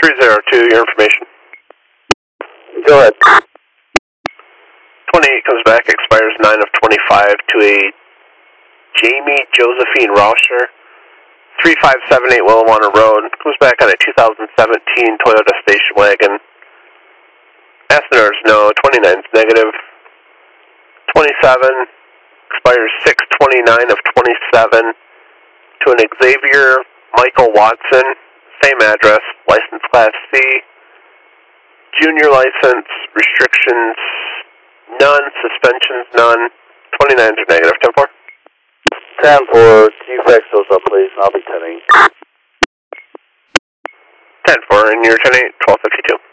302, your information. Go ahead. 28 comes back, expires 9 of 25 to a Jamie Josephine Rauscher, 3578 Williwater Road. Comes back on a 2017 Toyota station wagon. Passenger is no, 29 is negative. 27 expires 6/29 of 27 to an Xavier Michael Watson, same address, license class C, junior license, restrictions none, suspensions none, 29s are negative. 10-4. 10-4, can you fax those up, please? And I'll be 10-8. 10-4, and you're 10-8, 1252.